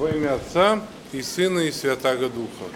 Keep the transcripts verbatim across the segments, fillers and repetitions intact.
Во имя Отца и Сына и Святаго Духа.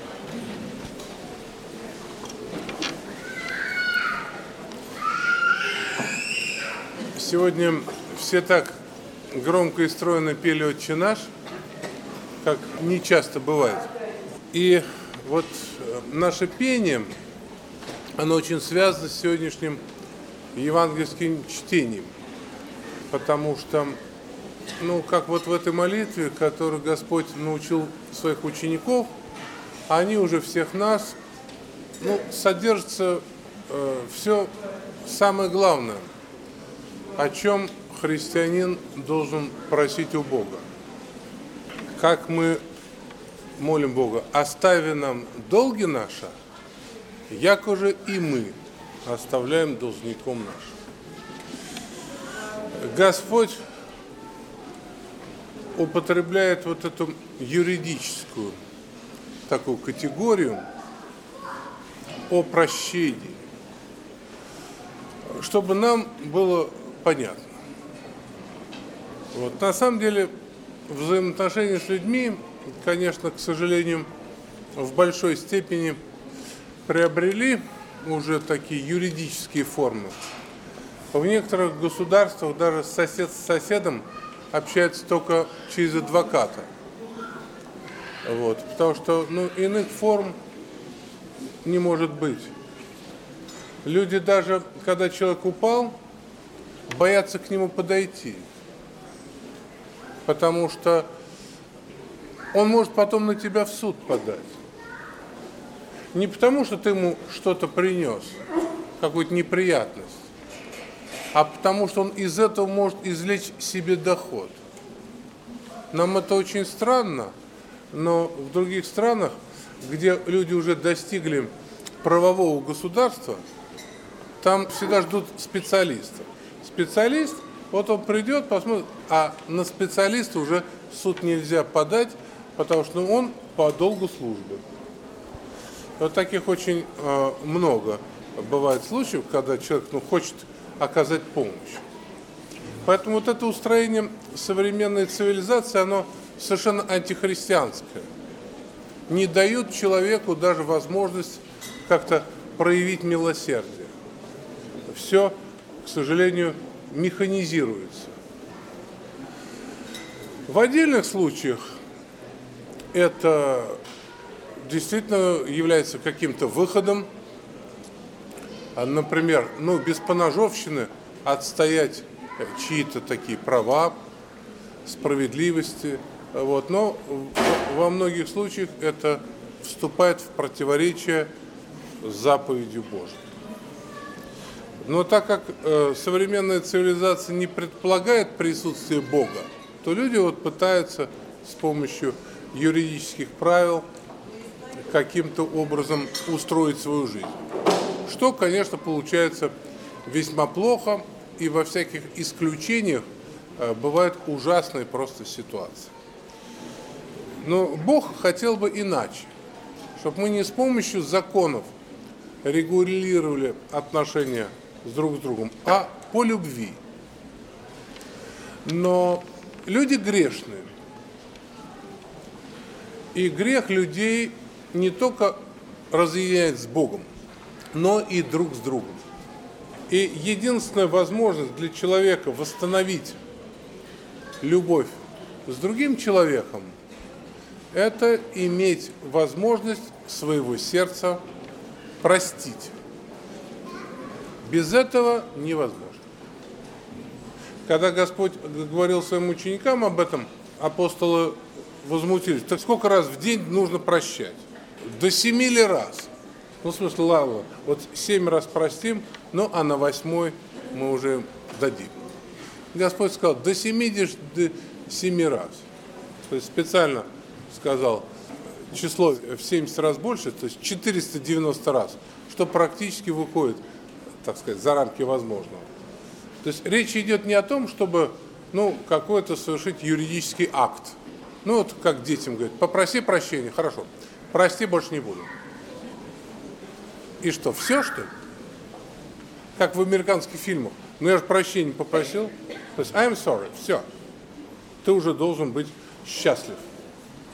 Сегодня все так громко и стройно пели «Отче наш», как не часто бывает. И вот наше пение, оно очень связано с сегодняшним евангельским чтением, потому что, ну, как вот в этой молитве, которую Господь научил своих учеников, они уже всех нас, ну, содержится э, все самое главное, о чем христианин должен просить у Бога. Как мы молим Бога: остави нам долги наши, яко же и мы оставляем должником нашим. Господь употребляет вот эту юридическую такую категорию о прощении, чтобы нам было понятно. Вот. На самом деле взаимоотношения с людьми, конечно, к сожалению, в большой степени приобрели уже такие юридические формы. В некоторых государствах даже сосед с соседом общаются только через адвоката. Вот. Потому что, ну, иных форм не может быть. Люди даже, когда человек упал, боятся к нему подойти. Потому что он может потом на тебя в суд подать. Не потому, что ты ему что-то принес, какую-то неприятность, а потому, что он из этого может извлечь себе доход. Нам это очень странно, но в других странах, где люди уже достигли правового государства, там всегда ждут специалиста. Специалист, вот он придет, посмотрит, а на специалиста уже в суд нельзя подать, потому что он по долгу службы. Вот таких очень э, много бывает случаев, когда человек, ну, хочет оказать помощь. Поэтому вот это устроение современной цивилизации, оно совершенно антихристианское. Не дают человеку даже возможность как-то проявить милосердие. Все, к сожалению, механизируется. В отдельных случаях это действительно является каким-то выходом. Например, ну, без поножовщины отстоять чьи-то такие права, справедливости. Вот. Но во многих случаях это вступает в противоречие с заповедью Божией. Но так как э, современная цивилизация не предполагает присутствие Бога, то люди вот пытаются с помощью юридических правил каким-то образом устроить свою жизнь. Что, конечно, получается весьма плохо, и во всяких исключениях э, бывают ужасные просто ситуации. Но Бог хотел бы иначе, чтобы мы не с помощью законов регулировали отношения с друг с другом, а по любви. Но люди грешные. И грех людей не только разъединяет с Богом, но и друг с другом. И единственная возможность для человека восстановить любовь с другим человеком – это иметь возможность своего сердца простить. Без этого невозможно. Когда Господь говорил своим ученикам об этом, апостолы возмутились: так сколько раз в день нужно прощать? До семи ли раз? Ну, в смысле, ладно, вот семь раз простим, ну, а на восьмой мы уже дадим. Господь сказал: до семидесяти семи раз. То есть специально сказал число в семьдесят раз больше, то есть четыреста девяносто раз, что практически выходит, так сказать, за рамки возможного. То есть речь идет не о том, чтобы, ну, какой-то совершить юридический акт. Ну, вот как детям говорят: попроси прощения, хорошо, прости, больше не буду. И что, все, что ли? Как в американских фильмах. Ну, я же прощения попросил. То есть I'm sorry, все. Ты уже должен быть счастлив.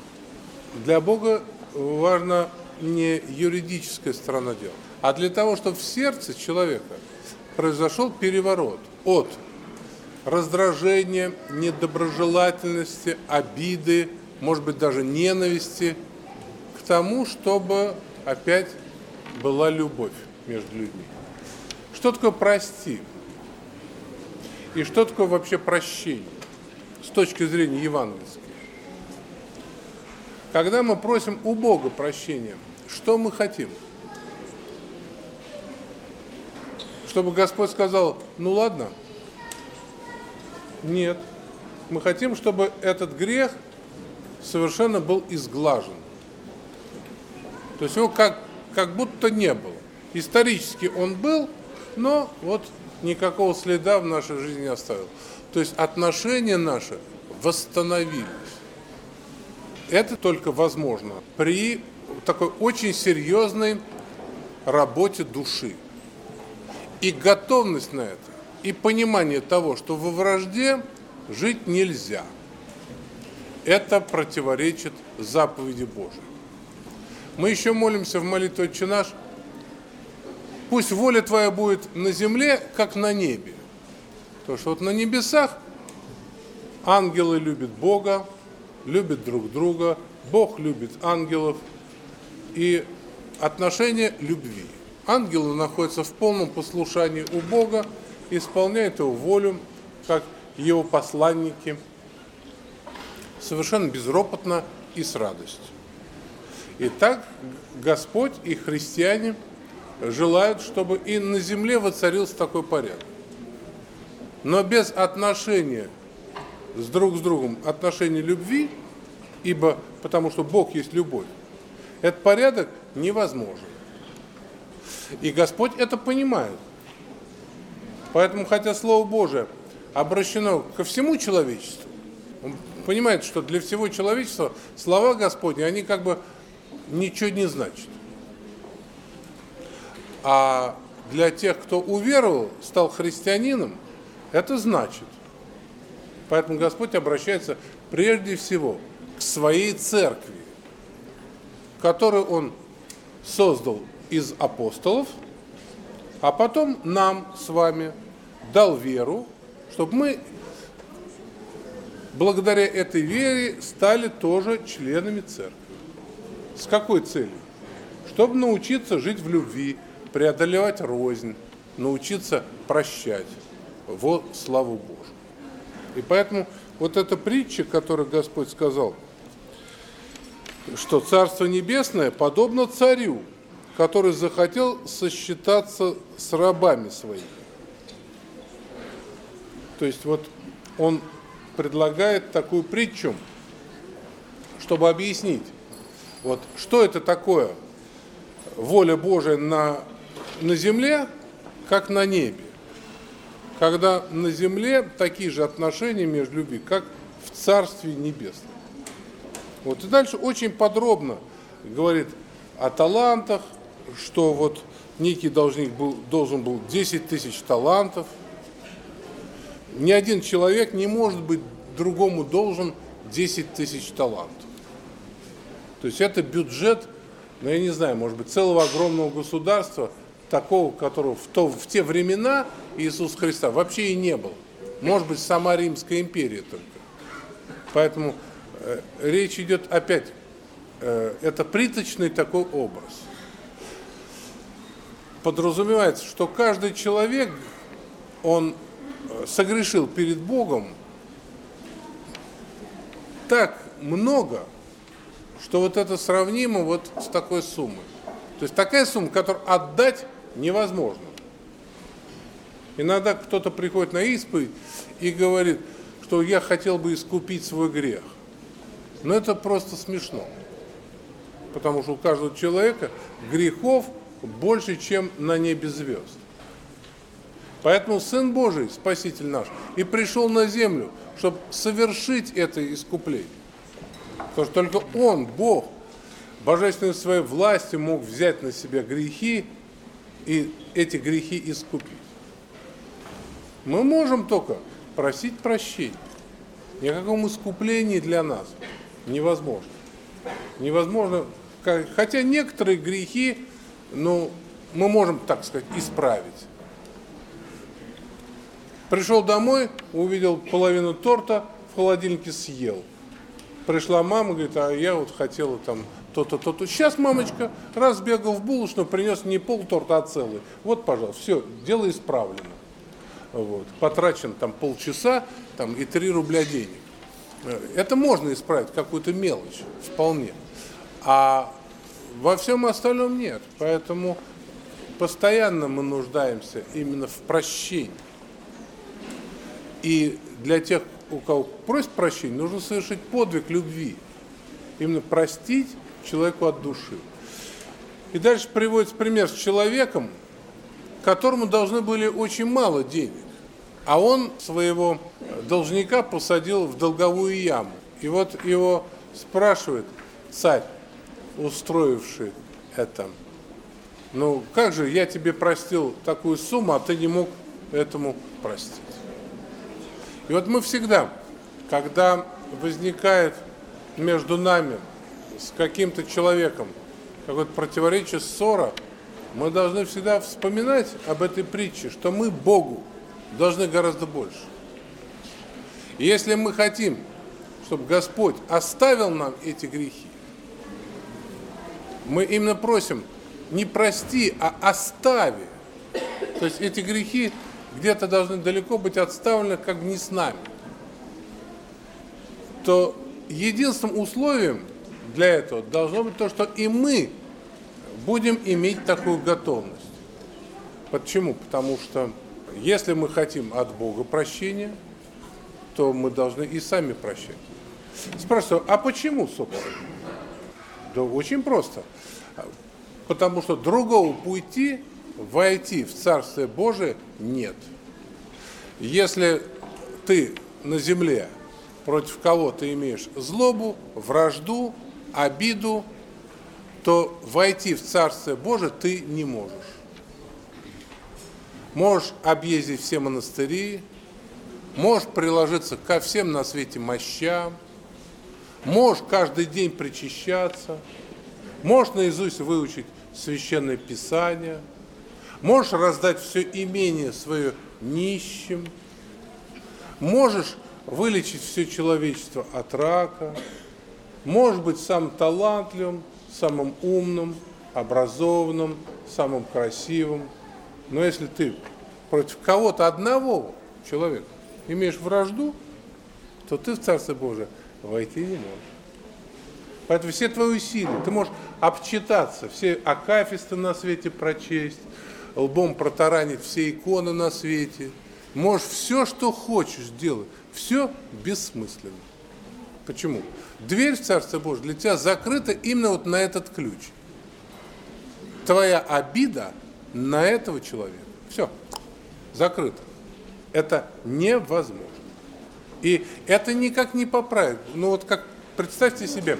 Для Бога важна не юридическая сторона дела, а для того, чтобы в сердце человека произошел переворот от раздражения, недоброжелательности, обиды, может быть, даже ненависти, к тому, чтобы опять была любовь между людьми. Что такое прости? И что такое вообще прощение с точки зрения евангельской? Когда мы просим у Бога прощения, что мы хотим? Чтобы Господь сказал: ну ладно? Нет. Мы хотим, чтобы этот грех совершенно был изглажен. То есть его как, как будто не было. Исторически он был, но вот никакого следа в нашей жизни не оставил. То есть отношения наши восстановились. Это только возможно при такой очень серьезной работе души. И готовность на это, и понимание того, что во вражде жить нельзя. Это противоречит заповеди Божией. Мы еще молимся в молитве «Отче наш»: пусть воля Твоя будет на земле, как на небе. Потому что вот на небесах ангелы любят Бога, любят друг друга, Бог любит ангелов, и отношения любви. Ангелы находятся в полном послушании у Бога, исполняют Его волю, как Его посланники, совершенно безропотно и с радостью. И так Господь и христиане желают, чтобы и на земле воцарился такой порядок. Но без отношения с друг с другом, отношения любви, ибо потому что Бог есть любовь, этот порядок невозможен. И Господь это понимает. Поэтому, хотя Слово Божие обращено ко всему человечеству, Он понимает, что для всего человечества слова Господни, они как бы ничего не значат. А для тех, кто уверовал, стал христианином, это значит. Поэтому Господь обращается прежде всего к своей церкви, которую Он создал из апостолов, а потом нам с вами дал веру, чтобы мы благодаря этой вере стали тоже членами церкви. С какой целью? Чтобы научиться жить в любви, преодолевать рознь, научиться прощать во славу Божию. И поэтому вот эта притча, которую Господь сказал, что Царство Небесное подобно царю, который захотел сосчитаться с рабами своими. То есть вот он предлагает такую притчу, чтобы объяснить, вот что это такое воля Божия на, на земле, как на небе. Когда на земле такие же отношения между людьми, как в Царстве Небесном. Вот и дальше очень подробно говорит о талантах, что вот некий должник был, должен был десять тысяч талантов. Ни один человек не может быть другому должен десять тысяч талантов. То есть это бюджет, ну я не знаю, может быть, целого огромного государства, такого, которого в, то, в те времена Иисуса Христа вообще и не было. Может быть, сама Римская империя только. Поэтому э, речь идет опять, э, это приточный такой образ. Подразумевается, что каждый человек, он согрешил перед Богом так много, что вот это сравнимо вот с такой суммой. То есть такая сумма, которую отдать невозможно. Иногда кто-то приходит на исповедь и говорит, что я хотел бы искупить свой грех. Но это просто смешно. Потому что у каждого человека грехов больше, чем на небе звезд. Поэтому Сын Божий, Спаситель наш, и пришел на землю, чтобы совершить это искупление. Потому что только Он, Бог, божественной своей властью мог взять на себя грехи и эти грехи искупить. Мы можем только просить прощения. Ни о каком искуплении для нас невозможно. Невозможно, хотя некоторые грехи, ну, мы можем, так сказать, исправить. Пришел домой, увидел половину торта, в холодильнике съел. Пришла мама, говорит, а я вот хотела там то-то, то-то. Сейчас, мамочка, раз бегал в булочную, принес не пол торта, а целый. Вот, пожалуйста, все, дело исправлено. Вот. Потрачен там полчаса там, и три рубля денег. Это можно исправить, какую-то мелочь, вполне. А во всем остальном нет. Поэтому постоянно мы нуждаемся именно в прощении. И для тех, у кого просит прощения, нужно совершить подвиг любви. Именно простить человеку от души. И дальше приводится пример с человеком, которому должны были очень мало денег. А он своего должника посадил в долговую яму. И вот его спрашивает царь, устроивший это, ну как же я тебе простил такую сумму, а ты не мог этому простить. И вот мы всегда, когда возникает между нами с каким-то человеком какое-то противоречие, ссора, мы должны всегда вспоминать об этой притче, что мы Богу должны гораздо больше. И если мы хотим, чтобы Господь оставил нам эти грехи, мы именно просим не прости, а остави. То есть эти грехи где-то должны далеко быть отставлены, как бы не с нами. То единственным условием для этого должно быть то, что и мы будем иметь такую готовность. Почему? Потому что если мы хотим от Бога прощения, то мы должны и сами прощать. Спрашиваю, а почему, собственно? Да очень просто. Потому что другого пути войти в Царствие Божие нет. Если ты на земле против кого-то имеешь злобу, вражду, обиду, то войти в Царствие Божие ты не можешь. Можешь объездить все монастыри, можешь приложиться ко всем на свете мощам, можешь каждый день причащаться, можешь наизусть выучить Священное Писание, можешь раздать все имение свое нищим, можешь вылечить все человечество от рака, можешь быть самым талантливым, самым умным, образованным, самым красивым. Но если ты против кого-то одного человека имеешь вражду, то ты в Царствие Божие войти не можешь. Поэтому все твои усилия, ты можешь обчитаться, все акафисты на свете прочесть, лбом протаранить все иконы на свете, можешь все, что хочешь делать, все бессмысленно. Почему? Дверь в Царствие Божие для тебя закрыта именно вот на этот ключ. Твоя обида на этого человека. Все, закрыто. Это невозможно. И это никак не поправить. Ну вот как, представьте себе,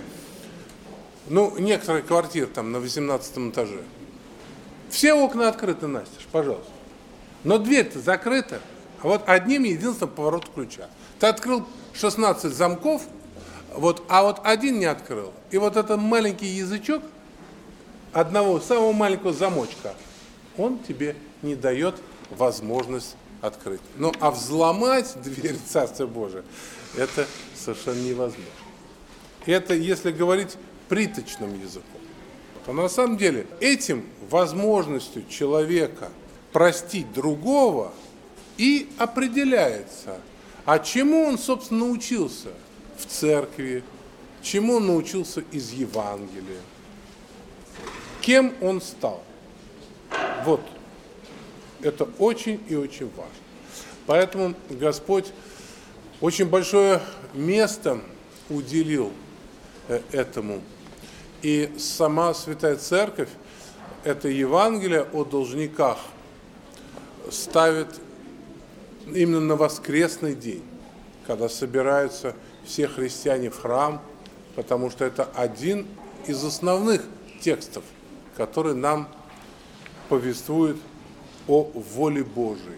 ну некоторые квартиры там на восемнадцатом этаже. Все окна открыты настежь, пожалуйста. Но дверь-то закрыта, а вот одним единственным поворотом ключа. Ты открыл шестнадцать замков, вот, а вот один не открыл. И вот этот маленький язычок одного самого маленького замочка, он тебе не дает возможность открыть. Ну, а взломать дверь Царствия Божия, это совершенно невозможно. Это если говорить притчным языком. То на самом деле этим возможностью человека простить другого и определяется, а чему он, собственно, научился в церкви, чему он научился из Евангелия, кем он стал. Вот. Это очень и очень важно. Поэтому Господь очень большое место уделил этому. И сама Святая Церковь это Евангелие о должниках ставит именно на воскресный день, когда собираются все христиане в храм, потому что это один из основных текстов, который нам повествует о воле Божией,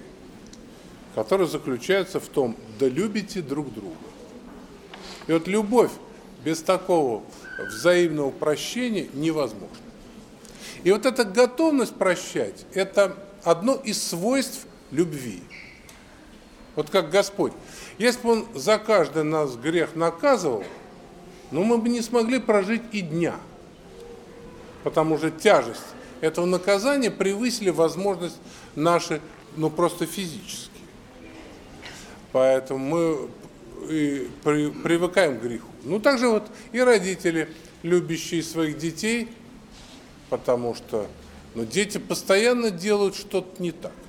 который заключается в том, да любите друг друга. И вот любовь без такого взаимного прощения невозможно. И вот эта готовность прощать – это одно из свойств любви. Вот как Господь. Если бы Он за каждый нас грех наказывал, ну мы бы не смогли прожить и дня. Потому что тяжесть этого наказания превысили возможность наши, ну просто физически. Поэтому мы и при, привыкаем к греху. Ну также вот и родители, любящие своих детей, потому что ну, дети постоянно делают что-то не так.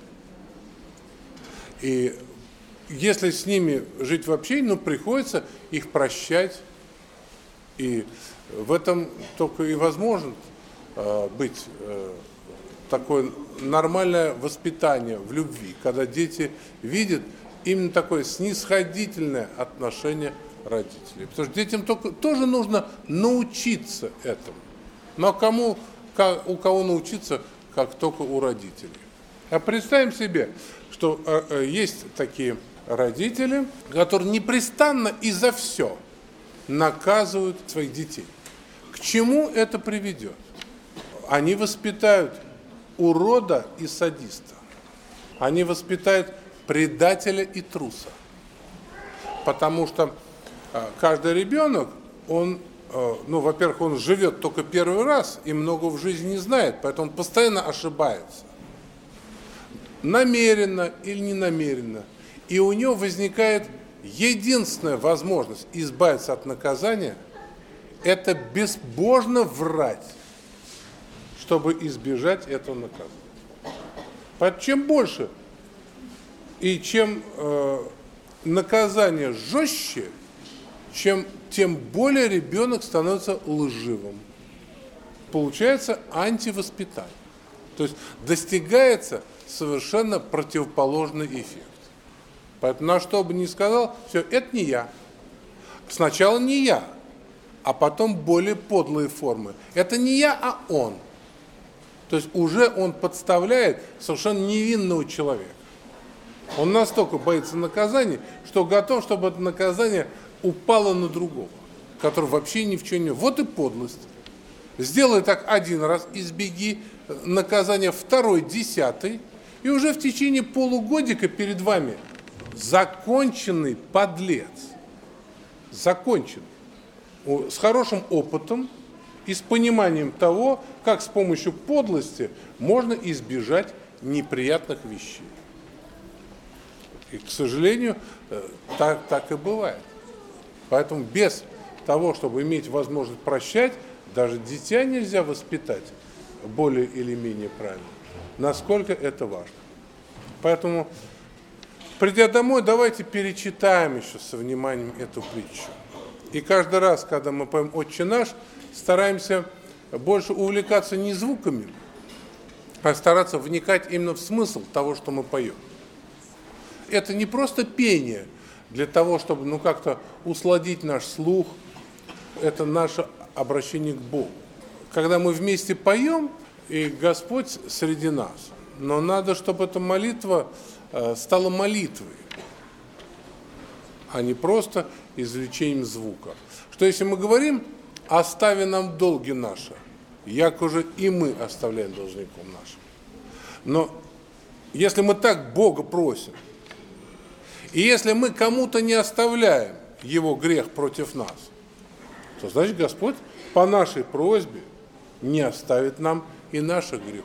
И если с ними жить в общении, ну приходится их прощать. И в этом только и возможно э, быть э, такое нормальное воспитание в любви, когда дети видят именно такое снисходительное отношение родителей. Потому что детям только, тоже нужно научиться этому. Но кому, как, у кого научиться, как только у родителей. А представим себе, что э, э, есть такие родители, которые непрестанно и за все наказывают своих детей. К чему это приведет? Они воспитают урода и садиста. Они воспитают предателя и труса. Потому что э, каждый ребенок, он, э, ну, во-первых, он живет только первый раз и много в жизни не знает, поэтому он постоянно ошибается. Намеренно или ненамеренно. И у него возникает единственная возможность избавиться от наказания – это безбожно врать, чтобы избежать этого наказания. Поэтому чем больше и чем э, наказание жестче, чем, тем более ребенок становится лживым. Получается антивоспитание. То есть достигается совершенно противоположный эффект. Поэтому на что бы ни сказал, все, это не я. Сначала не я, а потом более подлые формы. Это не я, а он. То есть уже он подставляет совершенно невинного человека. Он настолько боится наказания, что готов, чтобы это наказание упало на другого, который вообще ни в чем не... Вот и подлость. Сделай так один раз, избеги наказания второй, десятый, и уже в течение полугодика перед вами законченный подлец. Закончен. С хорошим опытом и с пониманием того, как с помощью подлости можно избежать неприятных вещей. И, к сожалению, так, так и бывает. Поэтому без того, чтобы иметь возможность прощать, даже дитя нельзя воспитать более или менее правильно. Насколько это важно. Поэтому, придя домой, давайте перечитаем еще со вниманием эту притчу. И каждый раз, когда мы поем «Отче наш», стараемся больше увлекаться не звуками, а стараться вникать именно в смысл того, что мы поем. Это не просто пение для того, чтобы ну, как-то усладить наш слух, это наше обращение к Богу. Когда мы вместе поем, и Господь среди нас, но надо, чтобы эта молитва э, стала молитвой, а не просто извлечением звука. Что если мы говорим «остави нам долги наши», як уже и мы оставляем должником нашим. Но если мы так Бога просим, и если мы кому-то не оставляем его грех против нас, то значит Господь по нашей просьбе не оставит нам и наших грехов.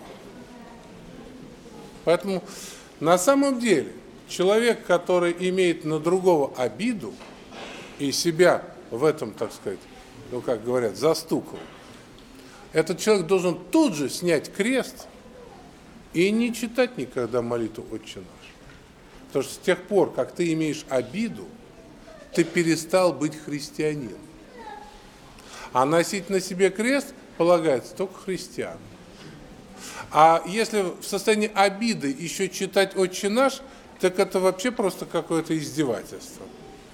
Поэтому на самом деле человек, который имеет на другого обиду и себя в этом, так сказать, ну как говорят, застукал, этот человек должен тут же снять крест и не читать никогда молитву «Отче наш». Потому что с тех пор, как ты имеешь обиду, ты перестал быть христианином. А носить на себе крест полагается только христианам. А если в состоянии обиды еще читать «Отче наш», так это вообще просто какое-то издевательство.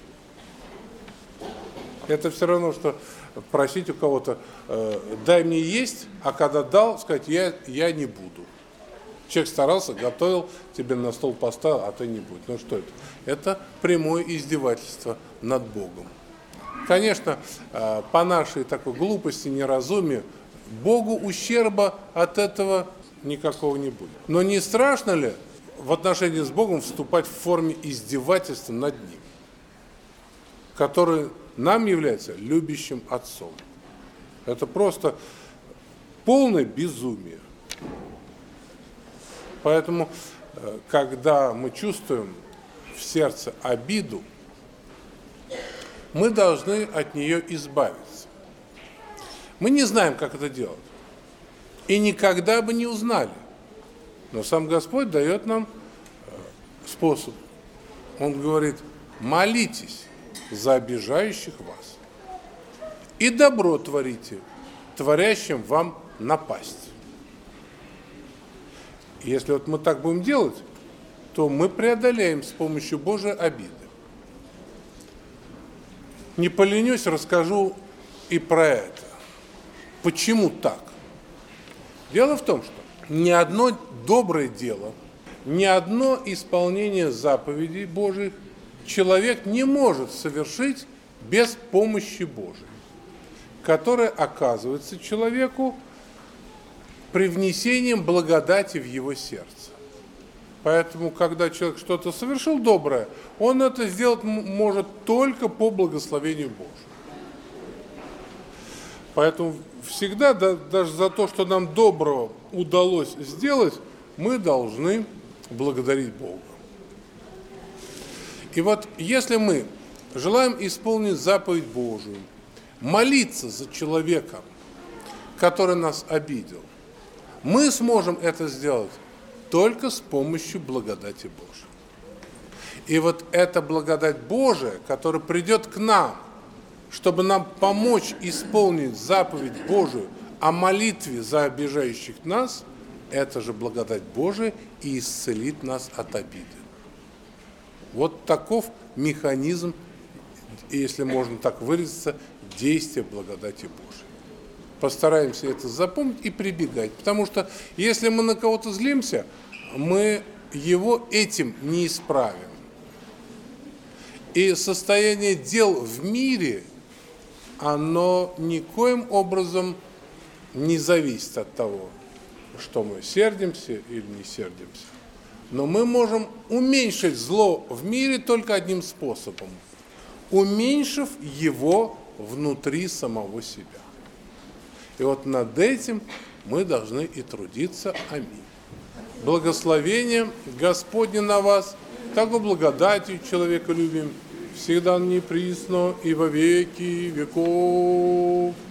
Это все равно, что просить у кого-то э, «дай мне есть», а когда дал, сказать «я, я не буду». Человек старался, готовил, тебе на стол поставил, а ты не будешь. Ну что это? Это прямое издевательство над Богом. Конечно, по нашей такой глупости, неразумию, Богу ущерба от этого никакого не будет. Но не страшно ли в отношении с Богом вступать в форме издевательства над Ним, который нам является любящим Отцом? Это просто полное безумие. Поэтому, когда мы чувствуем в сердце обиду, мы должны от нее избавиться. Мы не знаем, как это делать. И никогда бы не узнали. Но сам Господь дает нам способ. Он говорит: молитесь за обижающих вас. И добро творите, творящим вам напасть. И если вот мы так будем делать, то мы преодолеем с помощью Божией обиды. Не поленюсь, расскажу и про это. Почему так? Дело в том, что ни одно доброе дело, ни одно исполнение заповедей Божьих человек не может совершить без помощи Божией, которая оказывается человеку привнесением благодати в его сердце. Поэтому, когда человек что-то совершил доброе, он это сделать может только по благословению Божьему. Поэтому всегда, да, даже за то, что нам доброго удалось сделать, мы должны благодарить Бога. И вот если мы желаем исполнить заповедь Божию, молиться за человека, который нас обидел, мы сможем это сделать только с помощью благодати Божией. И вот эта благодать Божия, которая придет к нам, чтобы нам помочь исполнить заповедь Божию о молитве за обижающих нас, это же благодать Божия и исцелит нас от обиды. Вот таков механизм, если можно так выразиться, действия благодати Божией. Постараемся это запомнить и прибегать, потому что если мы на кого-то злимся, мы его этим не исправим. И состояние дел в мире, оно никоим образом не зависит от того, что мы сердимся или не сердимся. Но мы можем уменьшить зло в мире только одним способом, уменьшив его внутри самого себя. И вот над этим мы должны и трудиться. Аминь. Благословение Господне на вас, так и благодатью человеколюбием, всегда неприсно и во веки веков.